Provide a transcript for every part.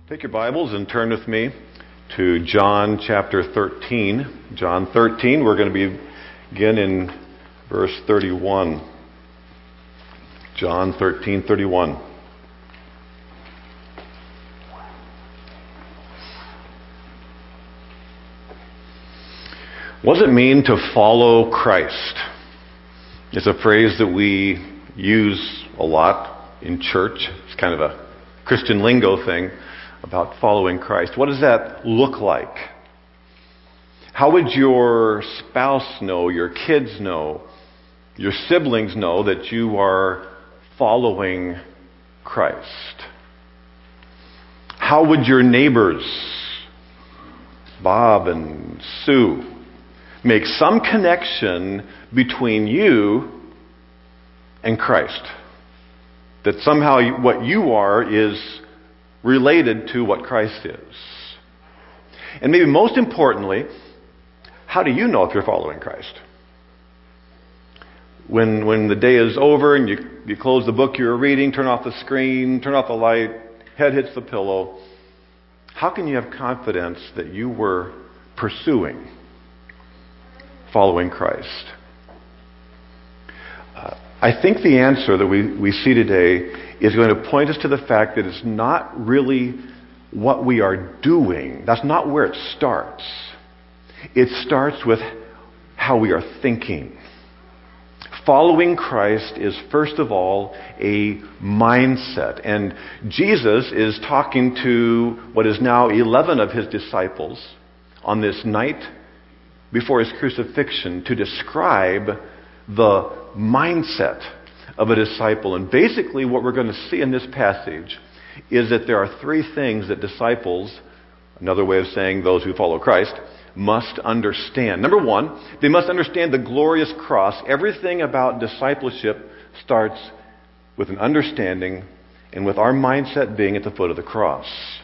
Take your Bibles and turn with me to John chapter 13. John 13, we're going to begin in verse 31. John 13:31. What does it mean to follow Christ? It's a phrase that we use a lot in church. It's kind of a Christian lingo thing about following Christ. What does that look like? How would your spouse know, your kids know, your siblings know that you are following Christ? How would your neighbors, Bob and Sue, make some connection between you and Christ? That somehow what you are is related to what Christ is. And maybe most importantly, how do you know if you're following Christ? When the day is over and you close the book you're reading, turn off the screen, turn off the light, head hits the pillow, how can you have confidence that you were pursuing following Christ? I think the answer that we see today is going to point us to the fact that it's not really what we are doing. That's not where it starts. It starts with how we are thinking. Following Christ is, first of all, a mindset. And Jesus is talking to what is now 11 of his disciples on this night before his crucifixion to describe the mindset of a disciple. And basically what we're going to see in this passage is that there are three things that disciples, another way of saying those who follow Christ, must understand. Number one, they must understand the glorious cross. Everything about discipleship starts with an understanding and with our mindset being at the foot of the cross.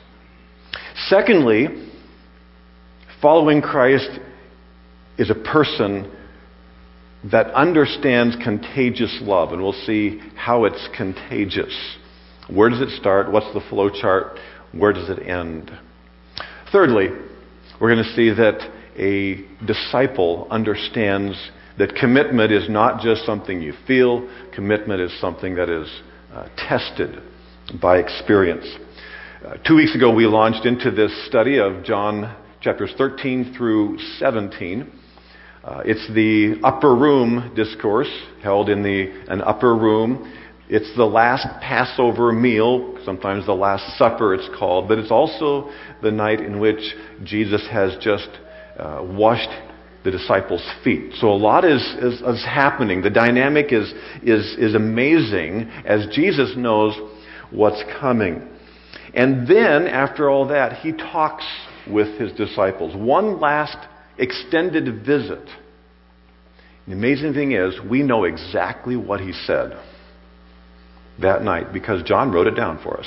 Secondly, following Christ is a person that understands contagious love, and we'll see how it's contagious. Where does it start? What's the flow chart? Where does it end? Thirdly, we're going to see that a disciple understands that commitment is not just something you feel. Commitment is something that is tested by experience. 2 weeks ago, we launched into this study of John chapters 13 through 17. It's the upper room discourse held in an upper room. It's the last Passover meal, sometimes the Last Supper it's called, but it's also the night in which Jesus has just washed the disciples' feet. So a lot is happening. The dynamic is amazing as Jesus knows what's coming. And then, after all that, he talks with his disciples. One last extended visit. The amazing thing is, we know exactly what he said that night because John wrote it down for us.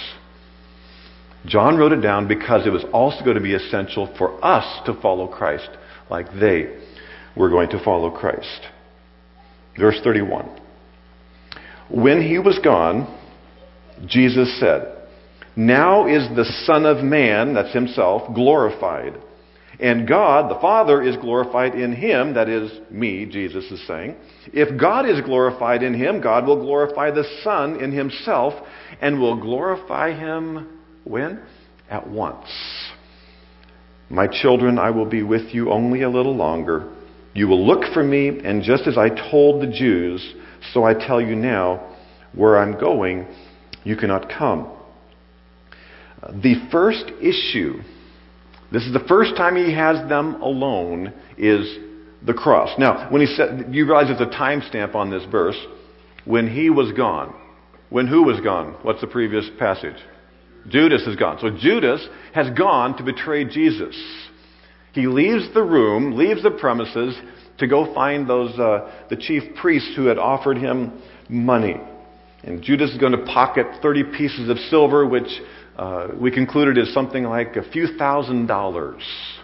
John wrote it down because it was also going to be essential for us to follow Christ like they were going to follow Christ. Verse 31. When he was gone, Jesus said, "Now is the Son of Man," that's himself, "glorified. And God, the Father, is glorified in him," that is me, Jesus is saying. "If God is glorified in him, God will glorify the Son in himself and will glorify him," when? At once. "My children, I will be with you only a little longer. You will look for me, and just as I told the Jews, so I tell you now, where I'm going, you cannot come." The first issue, this is the first time he has them alone, is the cross. Now, when he said, you realize there's a timestamp on this verse. When he was gone. When who was gone? What's the previous passage? Judas is gone. So Judas has gone to betray Jesus. He leaves the room, leaves the premises to go find the chief priests who had offered him money. And Judas is going to pocket 30 pieces of silver, which we concluded is something like a few $1,000s.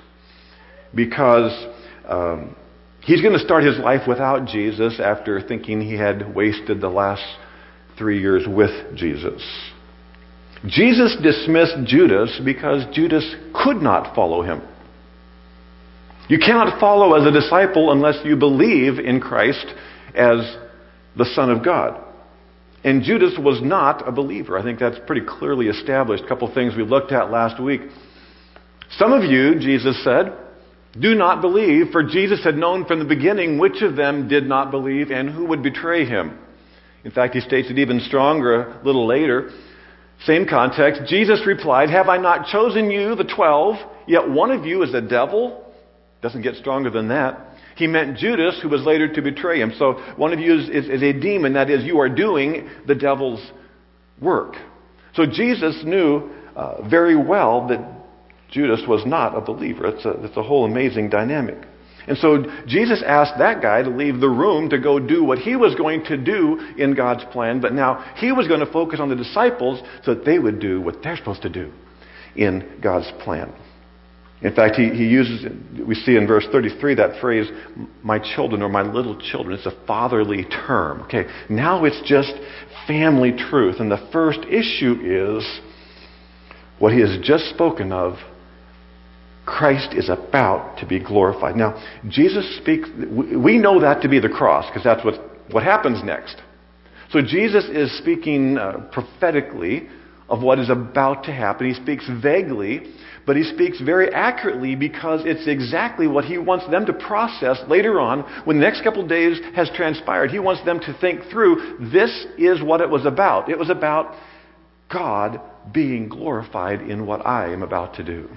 Because he's going to start his life without Jesus after thinking he had wasted the last 3 years with Jesus. Jesus dismissed Judas because Judas could not follow him. You cannot follow as a disciple unless you believe in Christ as the Son of God. And Judas was not a believer. I think that's pretty clearly established. A couple of things we looked at last week. Some of you, Jesus said, do not believe, for Jesus had known from the beginning which of them did not believe and who would betray him. In fact, he states it even stronger a little later. Same context. Jesus replied, have I not chosen you, the 12, yet one of you is a devil? Doesn't get stronger than that. He meant Judas, who was later to betray him. So one of you is a demon. That is, you are doing the devil's work. So Jesus knew very well that Judas was not a believer. It's a whole amazing dynamic. And so Jesus asked that guy to leave the room to go do what he was going to do in God's plan. But now he was going to focus on the disciples so that they would do what they're supposed to do in God's plan. In fact, he uses, we see in verse 33 that phrase, my children or my little children. It's a fatherly term. Okay, now it's just family truth. And the first issue is what he has just spoken of. Christ is about to be glorified. Now, Jesus speaks, we know that to be the cross because that's what happens next. So Jesus is speaking prophetically of what is about to happen. He speaks vaguely, but he speaks very accurately because it's exactly what he wants them to process later on when the next couple of days has transpired. He wants them to think through, this is what it was about. It was about God being glorified in what I am about to do.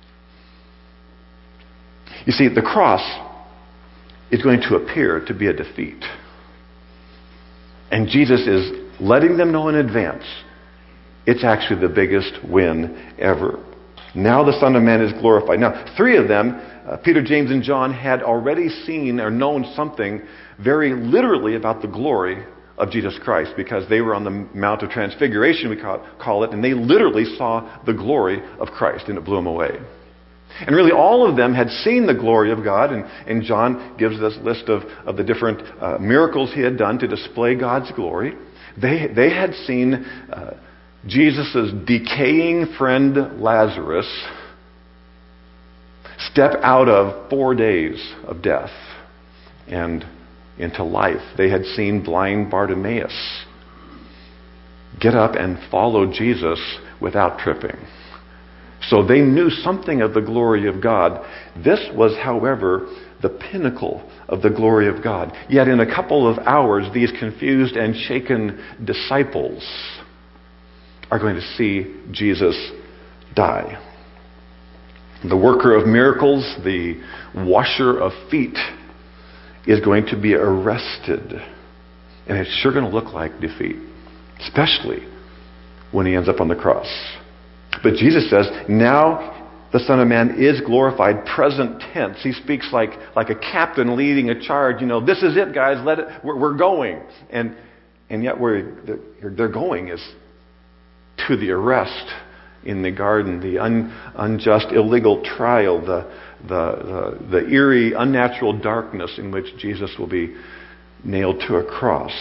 You see, the cross is going to appear to be a defeat. And Jesus is letting them know in advance it's actually the biggest win ever. Now the Son of Man is glorified. Now, three of them, Peter, James, and John, had already seen or known something very literally about the glory of Jesus Christ because they were on the Mount of Transfiguration, we call it, and they literally saw the glory of Christ, and it blew them away. And really all of them had seen the glory of God, and John gives this list of the different miracles he had done to display God's glory. They had seen Jesus' decaying friend Lazarus step out of 4 days of death and into life. They had seen blind Bartimaeus get up and follow Jesus without tripping. So they knew something of the glory of God. This was, however, the pinnacle of the glory of God. Yet in a couple of hours, these confused and shaken disciples are going to see Jesus die. The worker of miracles, the washer of feet, is going to be arrested. And it's sure going to look like defeat, especially when he ends up on the cross. But Jesus says, now the Son of Man is glorified, present tense. He speaks like a captain leading a charge. You know, this is it, guys. We're going. And yet where they're going is to the arrest in the garden, the unjust, illegal trial, the eerie, unnatural darkness in which Jesus will be nailed to a cross.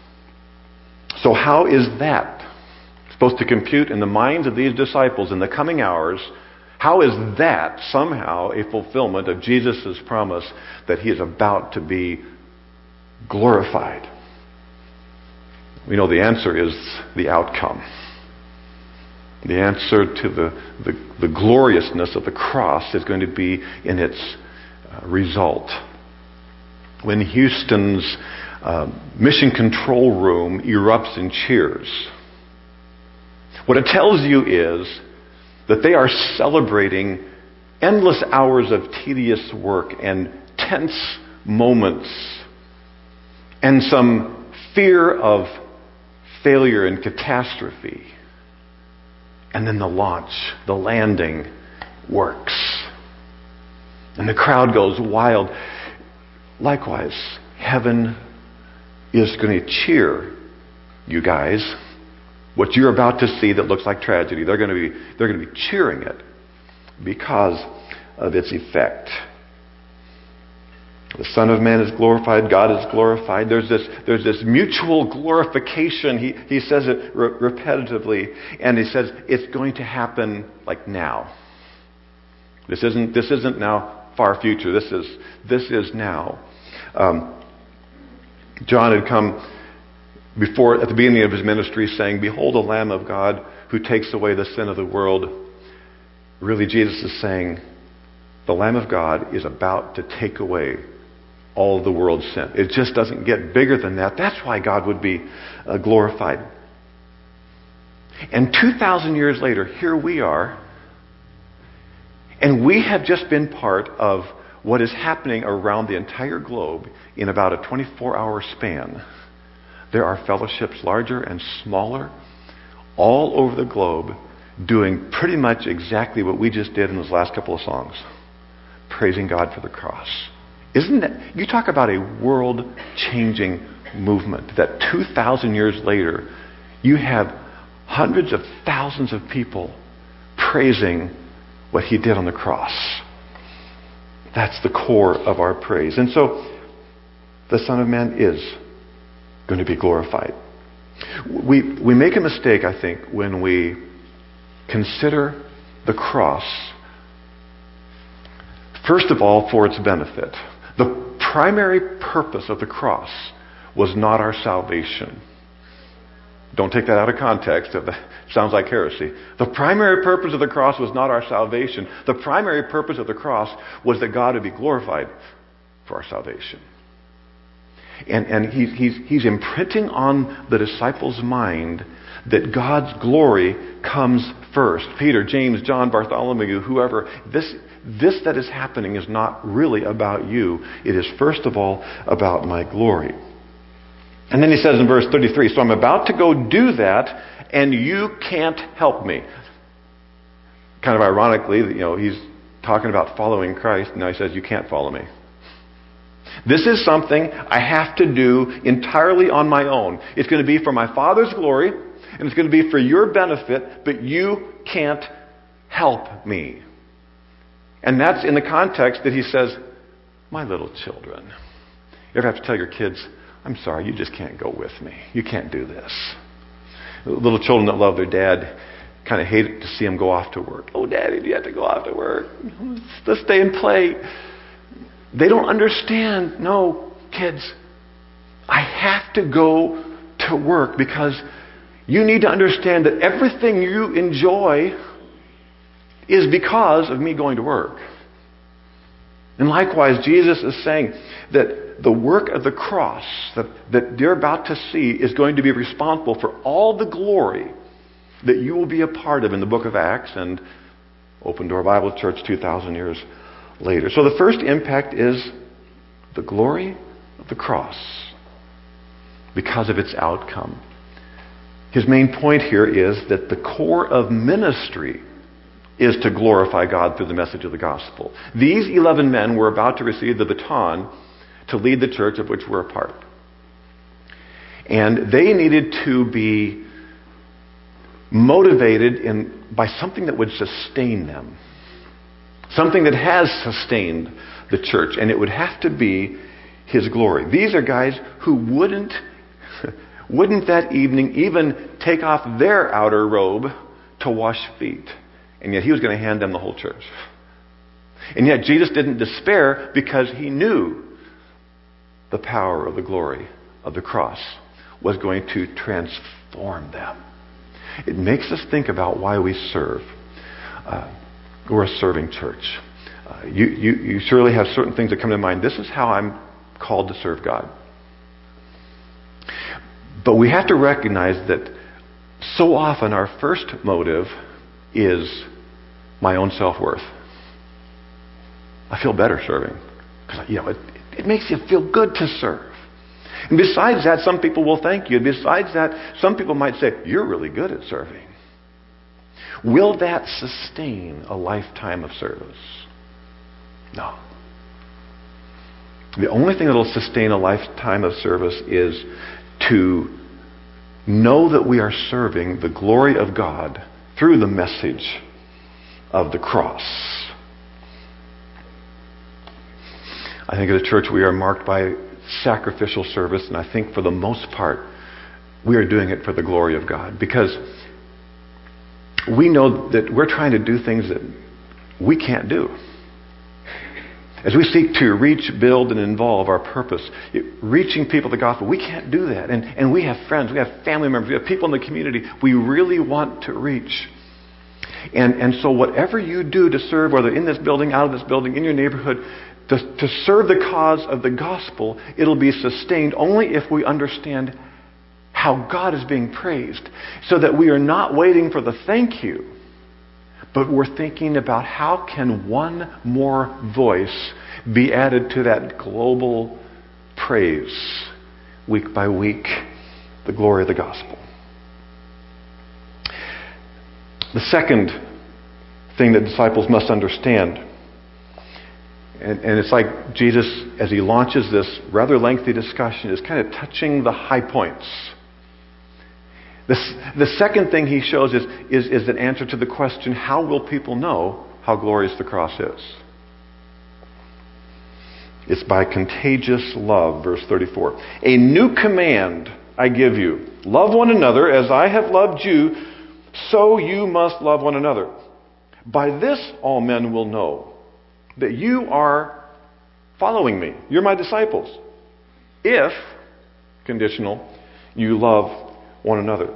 So how is that supposed to compute in the minds of these disciples in the coming hours? How is that somehow a fulfillment of Jesus' promise that he is about to be glorified? We know the answer is the outcome. The answer to the gloriousness of the cross is going to be in its result. When Houston's mission control room erupts in cheers, what it tells you is that they are celebrating endless hours of tedious work and tense moments and some fear of failure and catastrophe. And then the launch, the landing works. And the crowd goes wild. Likewise, heaven is going to cheer you guys. What you're about to see that looks like tragedy, they're going to be cheering it because of its effect. The Son of Man is glorified. God is glorified. There's this mutual glorification. He says it repetitively, and he says it's going to happen like now. This isn't now far future. This is now. John had come before at the beginning of his ministry, saying, "Behold, the Lamb of God who takes away the sin of the world." Really, Jesus is saying, the Lamb of God is about to take away all of the world's sin. It just doesn't get bigger than that. That's why God would be glorified. And 2,000 years later, here we are, and we have just been part of what is happening around the entire globe in about a 24-hour span. There are fellowships larger and smaller all over the globe doing pretty much exactly what we just did in those last couple of songs. Praising God for the cross. Isn't that, you talk about a world-changing movement that 2,000 years later, you have hundreds of thousands of people praising what He did on the cross. That's the core of our praise. And so, the Son of Man is going to be glorified. We make a mistake, I think, when we consider the cross, first of all, for its benefit. The primary purpose of the cross was not our salvation. Don't take that out of context. It sounds like heresy. The primary purpose of the cross was not our salvation. The primary purpose of the cross was that God would be glorified for our salvation. And he's imprinting on the disciples' mind that God's glory comes first. Peter, James, John, Bartholomew, whoever, this that is happening is not really about you. It is first of all about my glory. And then he says in verse 33, so I'm about to go do that, and you can't help me. Kind of ironically, he's talking about following Christ, and now he says, you can't follow me. This is something I have to do entirely on my own. It's going to be for my Father's glory, and it's going to be for your benefit, but you can't help me. And that's in the context that he says, my little children. You ever have to tell your kids, I'm sorry, you just can't go with me. You can't do this. Little children that love their dad kind of hate it to see him go off to work. Oh, Daddy, do you have to go off to work? Let's stay and play. They don't understand. No, kids, I have to go to work because you need to understand that everything you enjoy is because of me going to work. And likewise, Jesus is saying that the work of the cross that you're about to see is going to be responsible for all the glory that you will be a part of in the book of Acts and Open Door Bible Church 2,000 years later. So the first impact is the glory of the cross because of its outcome. His main point here is that the core of ministry is to glorify God through the message of the gospel. These 11 men were about to receive the baton to lead the church of which we're a part. And they needed to be motivated by something that would sustain them. Something that has sustained the church. And it would have to be His glory. These are guys who wouldn't that evening even take off their outer robe to wash feet. And yet He was going to hand them the whole church. And yet Jesus didn't despair because He knew the power of the glory of the cross was going to transform them. It makes us think about why we serve. We're a serving church. You surely have certain things that come to mind. This is how I'm called to serve God. But we have to recognize that so often our first motive is my own self-worth. I feel better serving. Because, it makes you feel good to serve. And besides that, some people will thank you. Besides that, some people might say, you're really good at serving. Will that sustain a lifetime of service? No. The only thing that will sustain a lifetime of service is to know that we are serving the glory of God through the message of the cross. I think as a church we are marked by sacrificial service, and I think for the most part we are doing it for the glory of God, because we know that we're trying to do things that we can't do. As we seek to reach, build, and involve our purpose, reaching people with the gospel, we can't do that. And we have friends, we have family members, we have people in the community we really want to reach. And so whatever you do to serve, whether in this building, out of this building, in your neighborhood, to serve the cause of the gospel, it'll be sustained only if we understand how God is being praised, so that we are not waiting for the thank you, but we're thinking about how can one more voice be added to that global praise week by week, the glory of the gospel. The second thing that disciples must understand, and it's like Jesus, as he launches this rather lengthy discussion, is kind of touching the high points. The second thing he shows is an answer to the question, how will people know how glorious the cross is? It's by contagious love, verse 34. A new command I give you. Love one another as I have loved you, so you must love one another. By this all men will know that you are following me. You're my disciples. If, conditional, you love one another.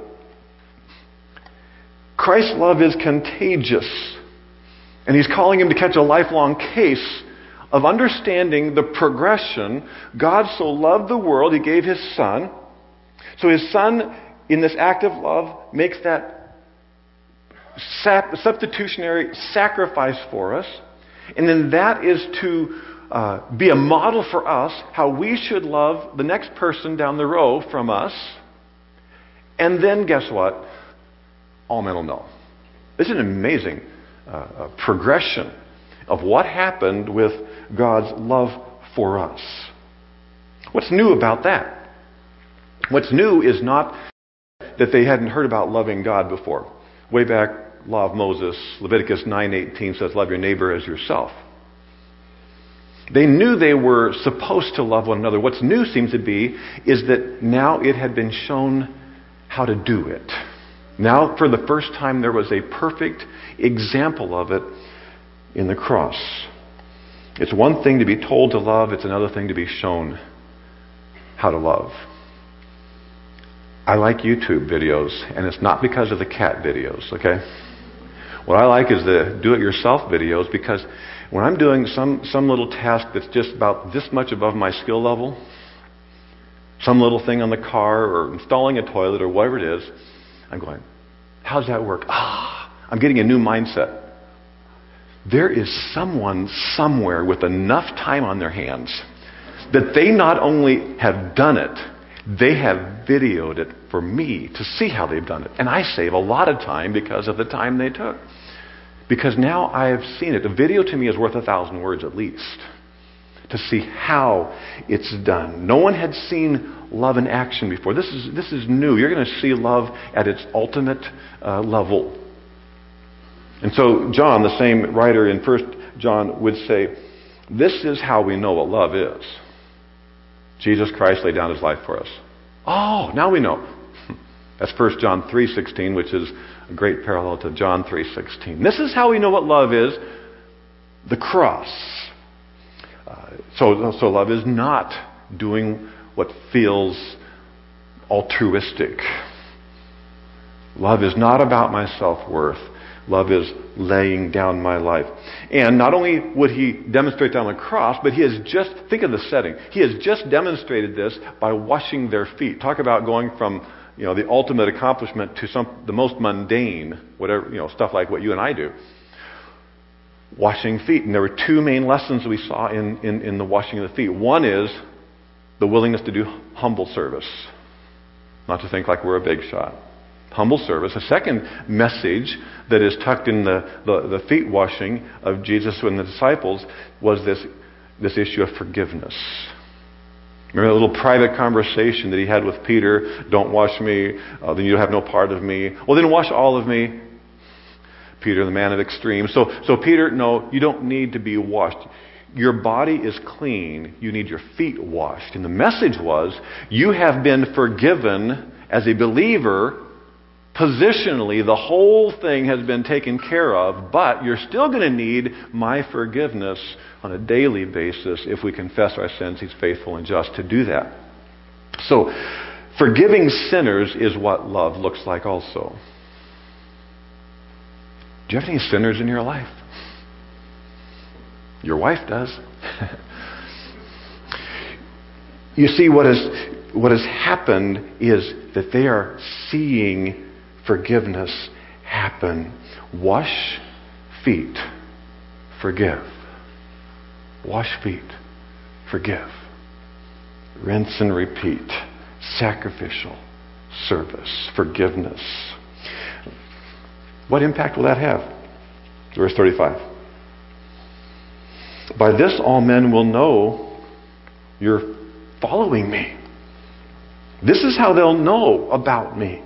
Christ's love is contagious. And he's calling him to catch a lifelong case of understanding the progression. God so loved the world, he gave his Son. So his Son, in this act of love, makes that substitutionary sacrifice for us. And then that is to be a model for us how we should love the next person down the row from us. And then guess what? All men will know. This is an amazing progression of what happened with God's love for us. What's new about that? What's new is not that they hadn't heard about loving God before. Way back, Law of Moses, Leviticus 9:18 says, love your neighbor as yourself. They knew they were supposed to love one another. What's new seems to be is that now it had been shown how to do it. Now, for the first time, there was a perfect example of it in the cross. It's one thing to be told to love, it's another thing to be shown how to love. I like YouTube videos, and it's not because of the cat videos, okay? What I like is the do-it-yourself videos, because when I'm doing some little task that's just about this much above my skill level, some little thing on the car or installing a toilet or whatever it is, I'm going, how's that work? I'm getting a new mindset. There is someone somewhere with enough time on their hands that they not only have done it, they have videoed it for me to see how they've done it. And I save a lot of time because of the time they took. Because now I have seen it. A video to me is worth 1,000 words at least, to see how it's done. No one had seen love in action before. This is new. You're going to see love at its ultimate level. And so John, the same writer in 1 John, would say, this is how we know what love is. Jesus Christ laid down his life for us. Oh, now we know. That's 1 John 3:16, which is a great parallel to John 3:16. This is how we know what love is. The cross. So love is not doing what feels altruistic. Love is not about my self-worth. Love is laying down my life. And not only would he demonstrate that on the cross, but he has just, think of the setting, he has just demonstrated this by washing their feet. Talk about going from, the ultimate accomplishment to the most mundane, whatever, stuff like what you and I do. Washing feet. And there were two main lessons we saw in the washing of the feet. One is the willingness to do humble service. Not to think like we're a big shot. Humble service. A second message that is tucked in the feet washing of Jesus and the disciples was this issue of forgiveness. Remember that little private conversation that he had with Peter? Don't wash me, then you have no part of me. Well, then wash all of me. Peter, the man of extreme. So Peter, no, you don't need to be washed. your body is clean, you need your feet washed. And the message was, you have been forgiven as a believer. Positionally, the whole thing has been taken care of, but you're still going to need my forgiveness on a daily basis. If we confess our sins, He's faithful and just to do that. So, forgiving sinners is what love looks like also. Do you have any sinners in your life? Your wife does. You see, what has happened is that they are seeing forgiveness happen. Wash feet, forgive. Wash feet, forgive. Rinse and repeat. Sacrificial service, forgiveness. What impact will that have? Verse 35. By this all men will know you're following me. This is how they'll know about me.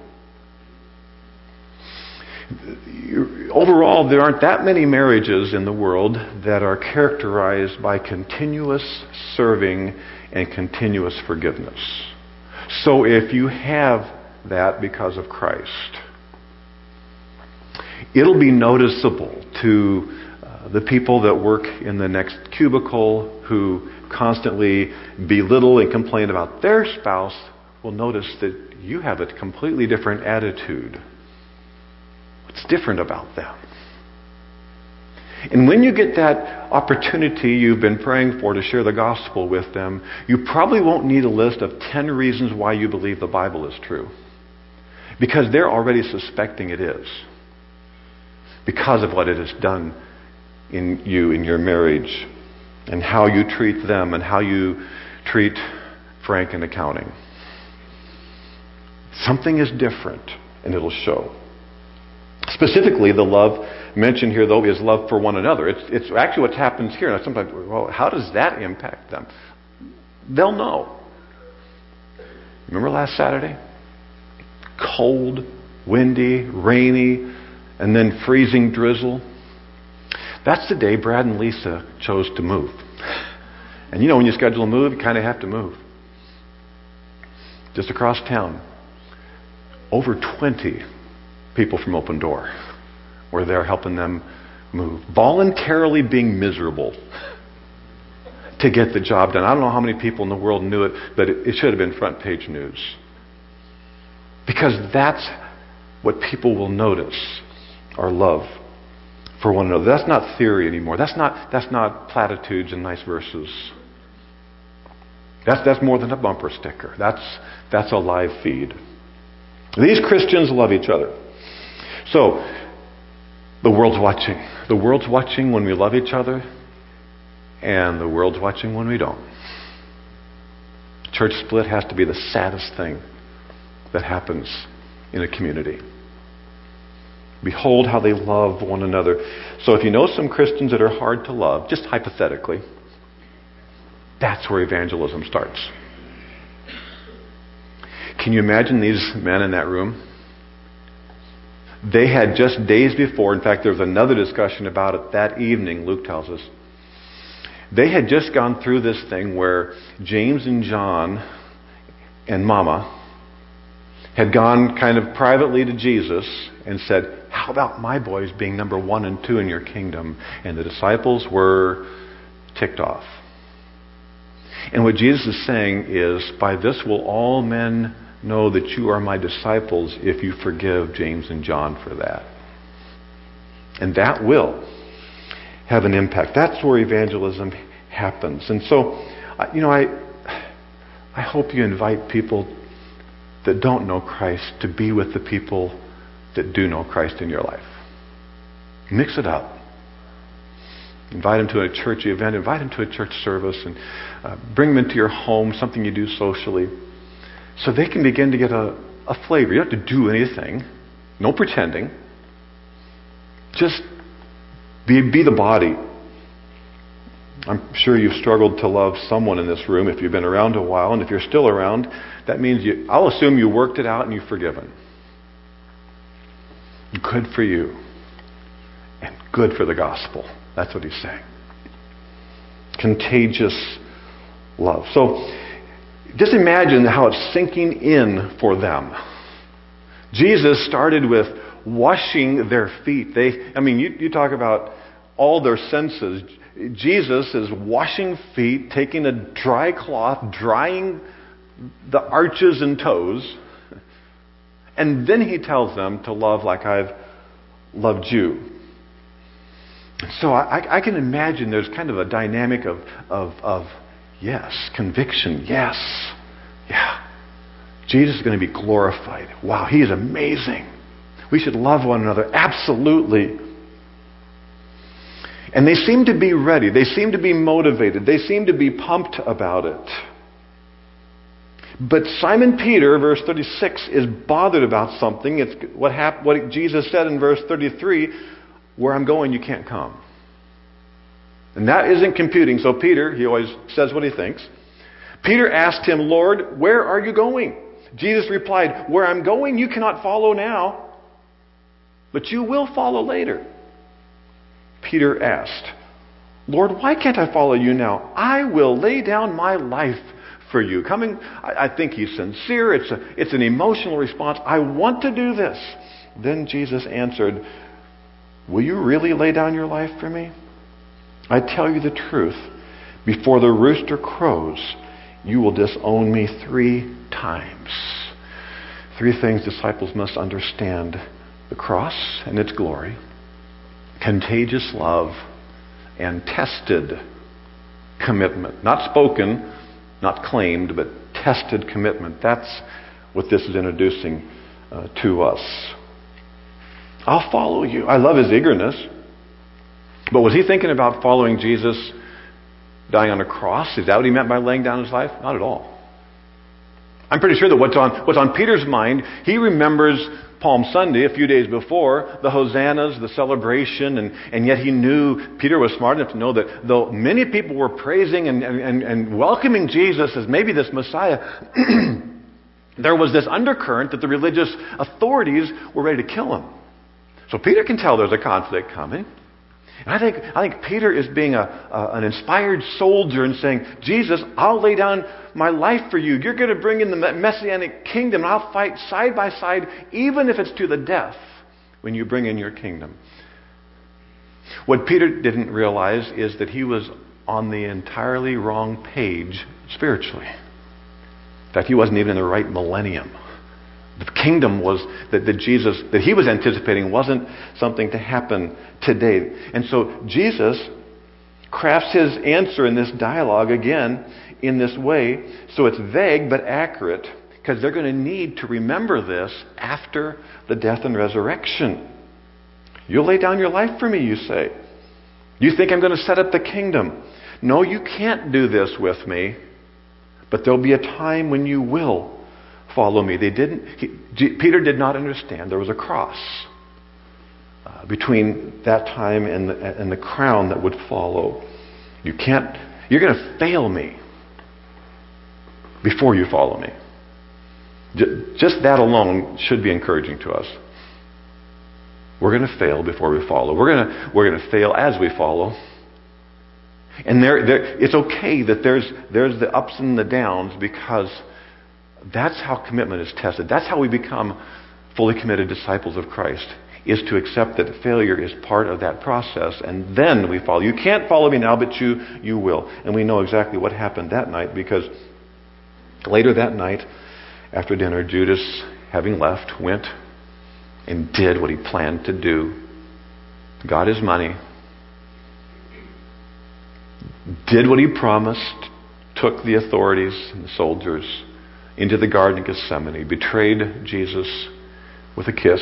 Overall, there aren't that many marriages in the world that are characterized by continuous serving and continuous forgiveness. So if you have that because of Christ, it'll be noticeable to the people that work in the next cubicle who constantly belittle and complain about their spouse will notice that you have a completely different attitude. What's different about them? And when you get that opportunity you've been praying for to share the gospel with them, you probably won't need a list of 10 reasons why you believe the Bible is true. Because they're already suspecting it is. Because of what it has done in you, in your marriage, and how you treat them, and how you treat Frank in accounting. Something is different, and it'll show. Specifically, the love mentioned here, though, is love for one another. It's actually what happens here. Now, sometimes, well, how does that impact them? They'll know. Remember last Saturday? Cold, windy, rainy, and then freezing drizzle. That's the day Brad and Lisa chose to move. And you know, when you schedule a move, you kind of have to move. Just across town, over 20 people from Open Door were there helping them move. Voluntarily being miserable to get the job done. I don't know how many people in the world knew it, but it should have been front page news. Because that's what people will notice, our love for one another. That's not theory anymore. That's not platitudes and nice verses. That's more than a bumper sticker. That's a live feed. These Christians love each other. So, the world's watching. The world's watching when we love each other, and the world's watching when we don't. Church split has to be the saddest thing that happens in a community. Behold how they love one another. So if you know some Christians that are hard to love, just hypothetically, that's where evangelism starts. Can you imagine these men in that room? They had just days before, in fact there was another discussion about it that evening, Luke tells us. They had just gone through this thing where James and John and Mama had gone kind of privately to Jesus and said, how about my boys being number 1 and 2 in your kingdom? And the disciples were ticked off. And what Jesus is saying is, by this will all men know that you are my disciples if you forgive James and John for that. And that will have an impact. That's where evangelism happens. And so, I hope you invite people that don't know Christ to be with the people that do know Christ in your life. Mix it up. Invite them to a church event. Invite them to a church service, and bring them into your home, something you do socially, so they can begin to get a flavor. You don't have to do anything. No pretending. Just be the body. I'm sure you've struggled to love someone in this room if you've been around a while, and if you're still around, that means I'll assume you worked it out and you've forgiven. Good for you. And good for the gospel. That's what he's saying. Contagious love. So just imagine how it's sinking in for them. Jesus started with washing their feet. You talk about all their senses. Jesus is washing feet, taking a dry cloth, drying the arches and toes, and then he tells them to love like I've loved you. So I can imagine there's kind of a dynamic of yes, conviction, yes, yeah. Jesus is going to be glorified. Wow, he is amazing. We should love one another, absolutely. And they seem to be ready. They seem to be motivated. They seem to be pumped about it. But Simon Peter, verse 36, is bothered about something. It's what Jesus said in verse 33, where I'm going, you can't come. And that isn't computing. So Peter, he always says what he thinks. Peter asked him, Lord, where are you going? Jesus replied, where I'm going, you cannot follow now, but you will follow later. Peter asked, Lord, why can't I follow you now? I will lay down my life for you. I think he's sincere. It's an emotional response. I want to do this. Then Jesus answered, will you really lay down your life for me? I tell you the truth. Before the rooster crows, you will disown me 3 times. 3 things disciples must understand: the cross and its glory, contagious love, and tested commitment. Not spoken, not claimed, but tested commitment. That's what this is introducing to us. I'll follow you. I love his eagerness. But was he thinking about following Jesus dying on a cross? Is that what he meant by laying down his life? Not at all. I'm pretty sure that what's on Peter's mind, he remembers Palm Sunday, a few days before, the hosannas, the celebration, and yet he knew, Peter was smart enough to know that though many people were praising and welcoming Jesus as maybe this Messiah, there was this undercurrent that the religious authorities were ready to kill him. So Peter can tell there's a conflict coming. And I think Peter is being an inspired soldier and saying, Jesus, I'll lay down my life for you. You're going to bring in the Messianic kingdom. And I'll fight side by side, even if it's to the death, when you bring in your kingdom. What Peter didn't realize is that he was on the entirely wrong page spiritually. In fact, he wasn't even in the right millennium. The kingdom was that Jesus that he was anticipating wasn't something to happen today. And so Jesus crafts his answer in this dialogue again in this way. So it's vague but accurate, because they're going to need to remember this after the death and resurrection. You'll lay down your life for me, you say. You think I'm going to set up the kingdom. No, you can't do this with me. But there'll be a time when you will follow me. Peter did not understand there was a cross between that time and the crown that would follow. You're going to fail me before you follow me. Just that alone should be encouraging to us. We're going to fail before we follow. We're going to fail as we follow. And it's okay that there's the ups and the downs, because that's how commitment is tested. That's how we become fully committed disciples of Christ, is to accept that failure is part of that process, and then we follow. You can't follow me now, but you will. And we know exactly what happened that night, because later that night, after dinner, Judas, having left, went and did what he planned to do. Got his money. Did what he promised. Took the authorities and the soldiers into the Garden of Gethsemane, betrayed Jesus with a kiss.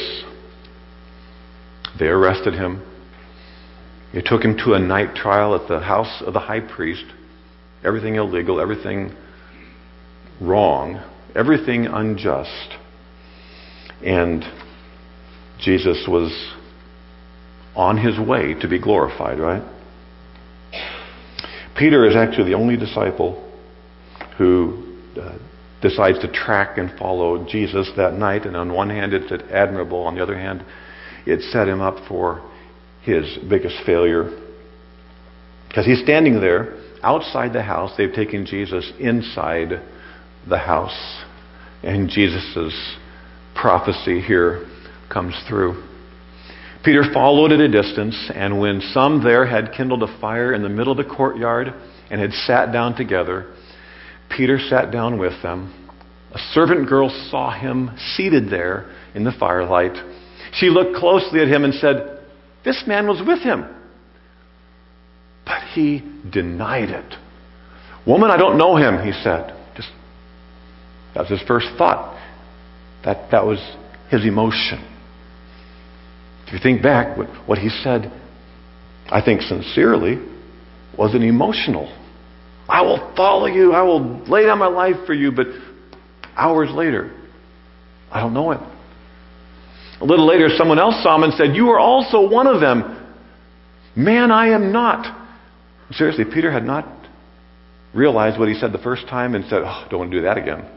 They arrested him. They took him to a night trial at the house of the high priest. Everything illegal, everything wrong, everything unjust. And Jesus was on his way to be glorified, right? Peter is actually the only disciple who decides to track and follow Jesus that night. And on one hand, it's admirable. On the other hand, it set him up for his biggest failure. Because he's standing there outside the house. They've taken Jesus inside the house. And Jesus' prophecy here comes through. Peter followed at a distance, and when some there had kindled a fire in the middle of the courtyard and had sat down together, Peter sat down with them. A servant girl saw him seated there in the firelight. She looked closely at him and said, "This man was with him." But he denied it. "Woman, I don't know him," he said. That was his first thought. That was his emotion. If you think back, what he said, I think sincerely, wasn't emotional. "I will follow you. I will lay down my life for you." But hours later, "I don't know him." A little later, someone else saw him and said, "You are also one of them." "Man, I am not." Seriously, Peter had not realized what he said the first time and said, "Oh, don't want to do that again."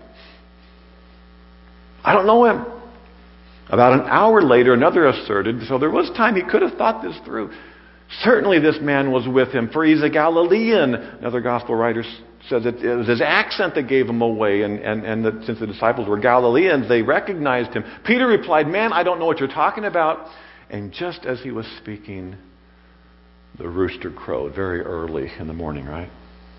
"I don't know him." About an hour later, another asserted, so there was time he could have thought this through. "Certainly this man was with him, for he's a Galilean." Another gospel writer says it was his accent that gave him away, and that since the disciples were Galileans, they recognized him. Peter replied, "Man, I don't know what you're talking about." And just as he was speaking, the rooster crowed very early in the morning, right?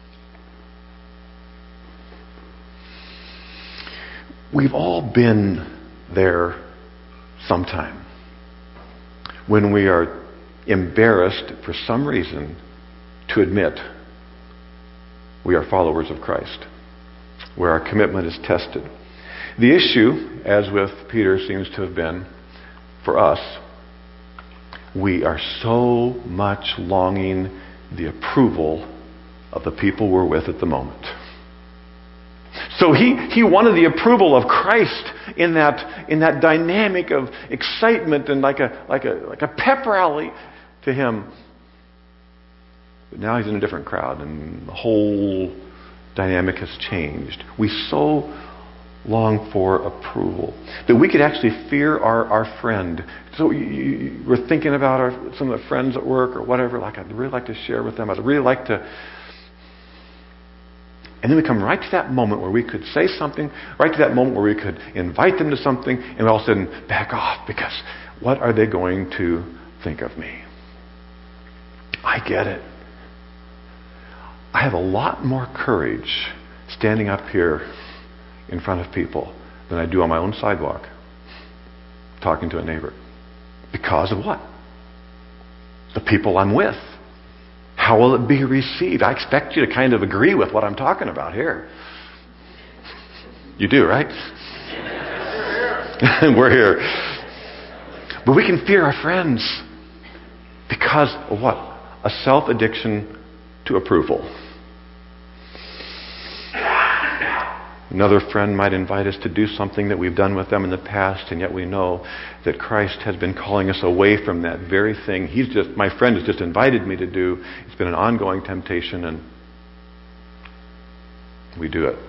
We've all been there sometime when we are embarrassed for some reason to admit we are followers of Christ, where our commitment is tested. The issue, as with Peter seems to have been for us, we are so much longing the approval of the people we're with at the moment. So he wanted the approval of Christ in that dynamic of excitement and like a pep rally to him. But now he's in a different crowd, and the whole dynamic has changed. We so long for approval that we could actually fear our friend. So we're thinking about some of the friends at work or whatever. Like, I'd really like to share with them. I'd really like to. And then we come right to that moment where we could say something, right to that moment where we could invite them to something, and all of a sudden back off, because what are they going to think of me? I get it. I have a lot more courage standing up here in front of people than I do on my own sidewalk talking to a neighbor. Because of what? The people I'm with. How will it be received? I expect you to kind of agree with what I'm talking about here. You do, right? We're here. But we can fear our friends because of what? A self-addiction to approval. Another friend might invite us to do something that we've done with them in the past, and yet we know that Christ has been calling us away from that very thing. My friend has just invited me to do. It's been an ongoing temptation, and we do it.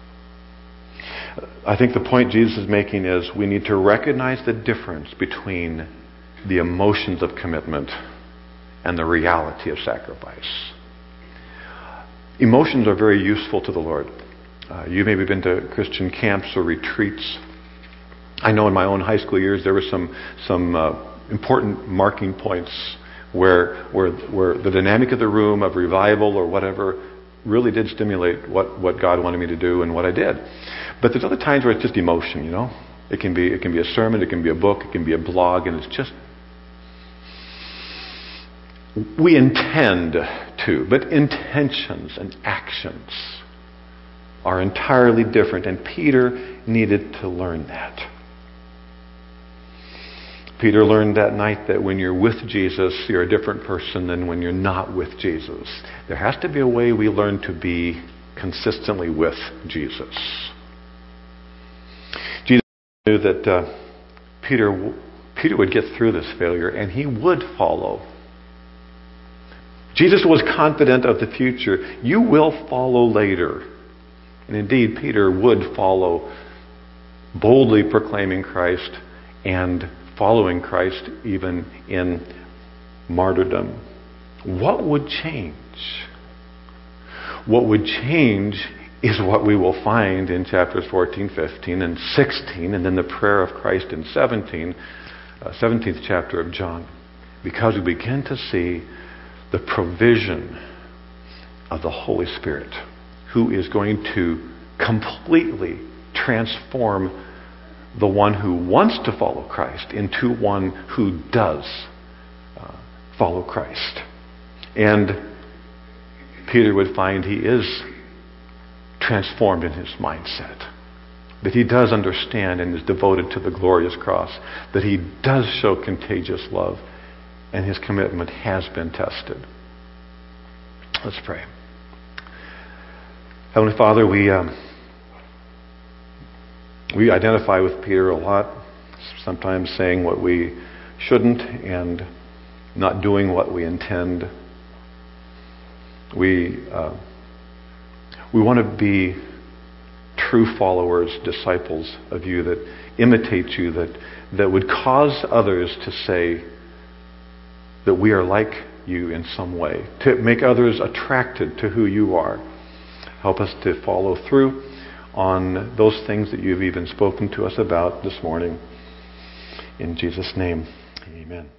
I think the point Jesus is making is we need to recognize the difference between the emotions of commitment and the reality of sacrifice. Emotions are very useful to the Lord. You've maybe been to Christian camps or retreats. I know in my own high school years there were some important marking points where the dynamic of the room of revival or whatever really did stimulate what God wanted me to do and what I did. But there's other times where it's just emotion, you know. It can be a sermon, it can be a book, it can be a blog, and it's just we intend to, but intentions and actions are entirely different, and Peter needed to learn that. Peter learned that night that when you're with Jesus, you're a different person than when you're not with Jesus. There has to be a way we learn to be consistently with Jesus. Jesus knew that Peter would get through this failure, and he would follow. Jesus was confident of the future. You will follow later. And indeed, Peter would follow, boldly proclaiming Christ and following Christ even in martyrdom. What would change? What would change is what we will find in chapters 14, 15, and 16, and then the prayer of Christ in 17th chapter of John. Because we begin to see the provision of the Holy Spirit, who is going to completely transform the one who wants to follow Christ into one who does follow Christ. And Peter would find he is transformed in his mindset, that he does understand and is devoted to the glorious cross, that he does show contagious love, and his commitment has been tested. Let's pray. Heavenly Father, we identify with Peter a lot, sometimes saying what we shouldn't and not doing what we intend. We want to be true followers, disciples of you, that imitate you, that would cause others to say that we are like you in some way, to make others attracted to who you are. Help us to follow through on those things that you've even spoken to us about this morning. In Jesus' name, amen.